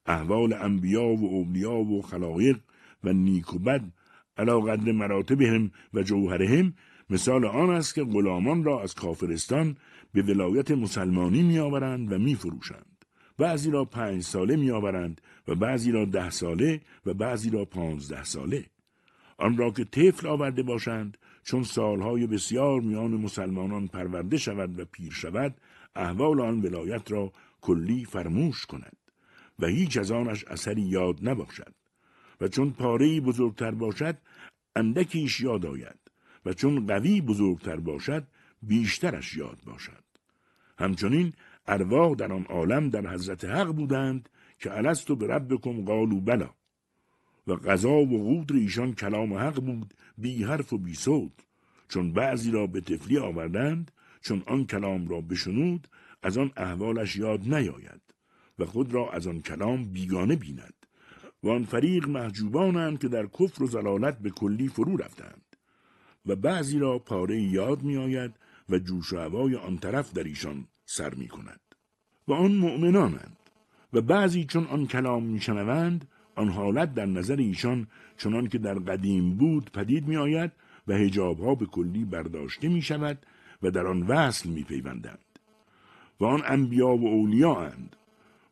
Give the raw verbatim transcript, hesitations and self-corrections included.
احوال انبیا و اولیا و خلایق و نیک و بد علی قدر مراتبهم و جوهرهم مثال آن است که غلامان را از کافرستان به ولایت مسلمانی می آورند و می فروشند. بعضی را پنج ساله می آورند و بعضی را ده ساله و بعضی را پانزده ساله. آن را که طفل آورده باشند، چون سالهای بسیار میان مسلمانان پرورده شود و پیر شود، احوال آن ولایت را کلی فرموش کند و هیچ از آنش اثری یاد نباشد. و چون پاره‌ای بزرگتر باشد، اندکیش یاد آید و چون قوی بزرگتر باشد، بیشترش یاد باشد. همچنین ارواح در آن عالم در حضرت حق بودند که الستو بربکم قالوا بلی، و قضا و قدر ایشان کلام حق بود، بی حرف و بی صوت. چون بعضی را به طفلی آوردند، چون آن کلام را بشنود، از آن احوالش یاد نیاید و خود را از آن کلام بیگانه بیند. و آن فریق محجوبانند که در کفر و ضلالت به کلی فرو رفتند. و بعضی را پاره یاد می آید و جوش و هوای آن طرف در ایشان سر می کند. و آن مؤمنانند. و بعضی چون آن کلام می شنوند، آن حالت در نظر ایشان چنان که در قدیم بود پدید می آید و حجابها به کلی برداشته می شود و در آن وصل می پیوندند. و آن انبیا و اولیاء اند